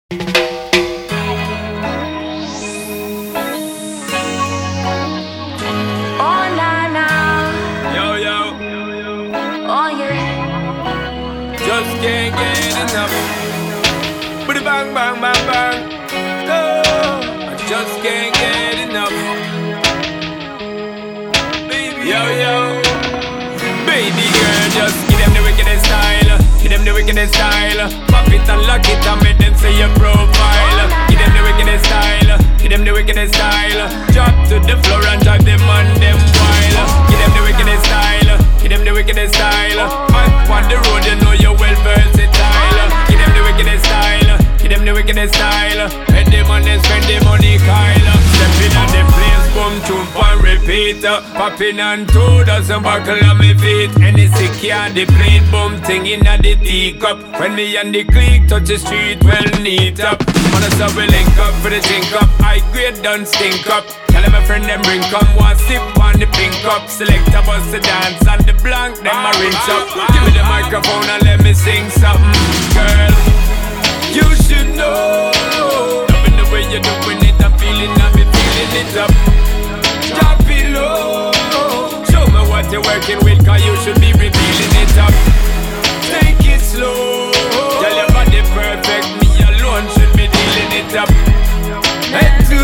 Just can't get enough. Booty bang, bang, bang, bang. Oh, I just can't get enough. Baby, yo. Baby girl, just give them the wickedest style. Give them the wickedest style. Pop it and lock it and make them say your profile. Give them the wickedest style. Give them the wickedest style. Drop to the floor and drive them on them wild. Give them the wickedest style. Give them the wickedest style. Back on the road, you know you're well versatile. Give them the wickedest style. Give them the wickedest style. Spend the money, Kyle. Stepping on the place, boom, jump and repeat. Popping on 2 dozen buckle on me feet. Any sick can't deplete, boom, thing in the teacup. When me and the clique touch the street, well neat up. On a sub we link up for the drink up. High grade done stink up. Tell them my friend them bring come one sip on the pink up. Select a bus to dance on the blank, them a rinse up. Give me the microphone and let me sing something. Girl, you should know. Loving the way you're doing it, I'm feeling it up. Drop it low. Show me what you're working with, cause you should be revealing it up. Take it slow. Tell your body perfect, me alone should be dealing it up. Head to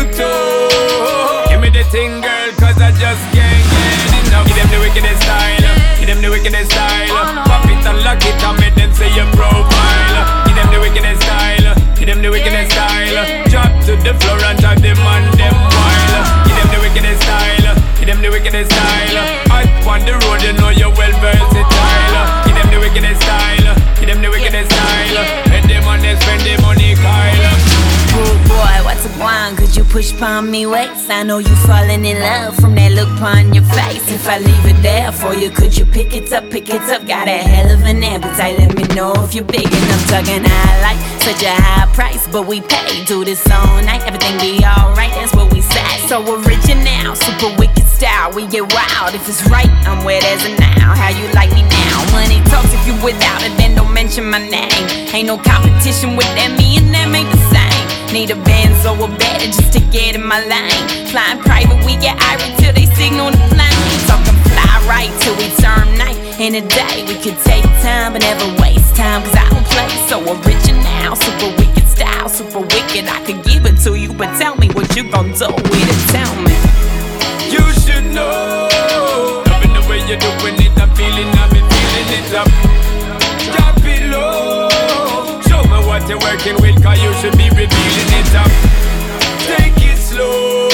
toe. Give me the thing, girl, cause I just can't get enough. Give them the wickedest style. Give them the wickedest style. Pop it and lock it and make them say your profile. Give them the wickedest style. Give them the wickedest style. Drop to the floor and drive them on them wild. Give them the wickedest style. Give them the wickedest style. Out on the road, you know you're well versatile. Give them the wickedest style. Give them the wickedest style. Spend the money, Kyle. Good boy, what's a wine? Could you push upon me waist? I know you falling in love from that look upon your face. If I leave it there for you, could you pick it up? Got a hell of an appetite, let me know if you're big enough. Talking high like such a high price, but we pay. Do this all night, everything be alright, that's what we say. So original, super wicked style, we get wild. If it's right, I'm wet as a now. How you like me now? Money talks, if you without it, then don't mention my name. Ain't no competition with them, me and them ain't the same. Need a Benz or a better just to get in my lane. Flying private, we get irie till they signal the plane. Talking fly right till we turn night. In a day, we could take time but never waste time. Cause I don't play so original, super wicked style, super wicked. I could give it to you, but tell me what you gon' do with it, tell me. You should know. Loving the way you're doing it, I'm feeling it up. Drop it low. Show me what you're working with, cause you should be revealing it up. Take it slow.